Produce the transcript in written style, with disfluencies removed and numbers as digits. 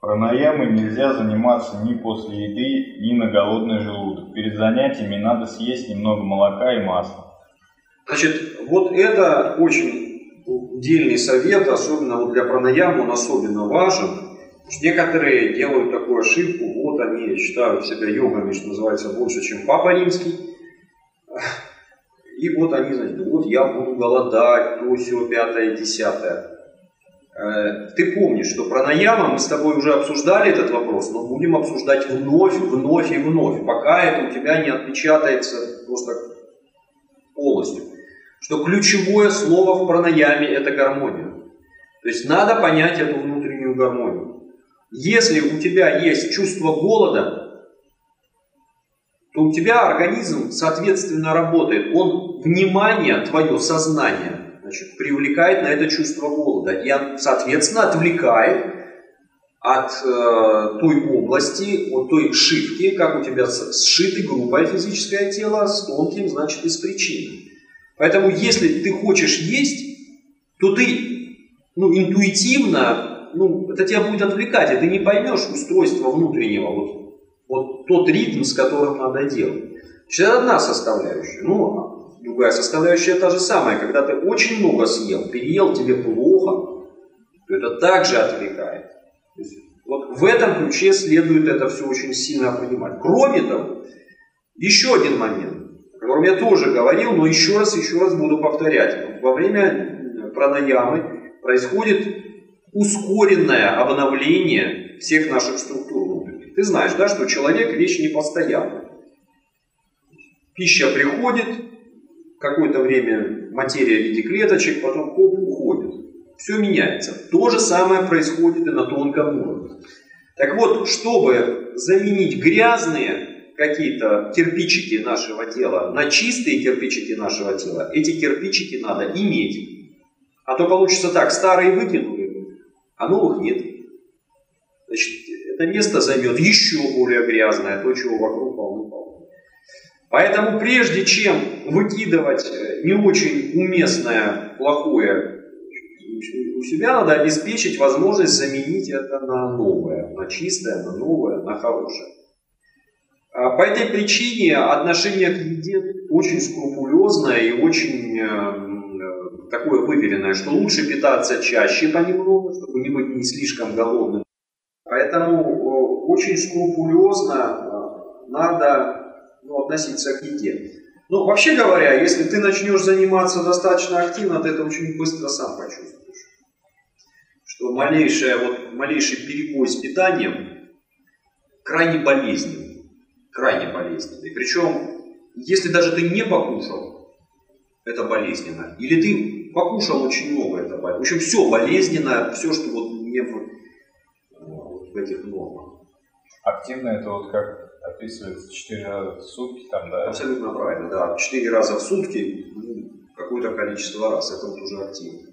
Пранаямой нельзя заниматься ни после еды, ни на голодный желудок. Перед занятиями надо съесть немного молока и масла. Значит, вот это очень дельный совет, особенно вот для пранаямы, он особенно важен. Потому что некоторые делают такую ошибку, вот они считают себя йогами, что называется, больше, чем Папа Римский. И вот они, значит, вот я буду голодать, то, сё, 5-е, 10-е. Ты помнишь, что пранаяма, мы с тобой уже обсуждали этот вопрос, но будем обсуждать вновь и вновь, пока это у тебя не отпечатается просто полностью. Что ключевое слово в пранаяме – это гармония. То есть надо понять эту внутреннюю гармонию. Если у тебя есть чувство голода, то у тебя организм, соответственно, работает. Он внимание, твое сознание, значит, привлекает на это чувство голода. И, соответственно, отвлекает от той области, от той шивки, как у тебя сшито грубое физическое тело с тонким, значит, из причины. Поэтому, если ты хочешь есть, то ты интуитивно, это тебя будет отвлекать, и ты не поймешь устройство внутреннего, вот тот ритм, с которым надо делать. Это одна составляющая. Другая составляющая та же самая. Когда ты очень много съел, переел, тебе плохо, то это также отвлекает. То есть, вот в этом ключе следует это все очень сильно понимать. Кроме того, еще один момент, о котором я тоже говорил, но еще раз буду повторять. Во время пранаямы происходит ускоренное обновление всех наших структур внутренних. Ты знаешь, да, что человек вещь непостоянная. Пища приходит, какое-то время материя в виде клеточек, потом уходит. Все меняется. То же самое происходит и на тонком уровне. Так вот, чтобы заменить грязные какие-то кирпичики нашего тела на чистые кирпичики нашего тела, эти кирпичики надо иметь. А то получится так, старые выкинули, а новых нет. Значит, это место займет еще более грязное, то, чего вокруг полно-полно. Поэтому прежде чем выкидывать не очень уместное, плохое, у себя надо обеспечить возможность заменить это на новое, на чистое, на новое, на хорошее. По этой причине отношение к еде очень скрупулезное и очень такое выверенное, что лучше питаться чаще понемногу, чтобы не быть не слишком голодным. Поэтому очень скрупулезно надо относиться к еде. Вообще говоря, если ты начнешь заниматься достаточно активно, ты это очень быстро сам почувствуешь. Что малейший перебой с питанием крайне болезненный. Крайне болезненный. Причем, если даже ты не покушал, это болезненно. Или ты покушал очень много, это болезненно. В общем, все болезненно, все, что не в этих нормах. Активно это как описывается 4 раза в сутки, там, да? Абсолютно правильно, да. 4 раза в сутки, какое-то количество раз, это уже активно.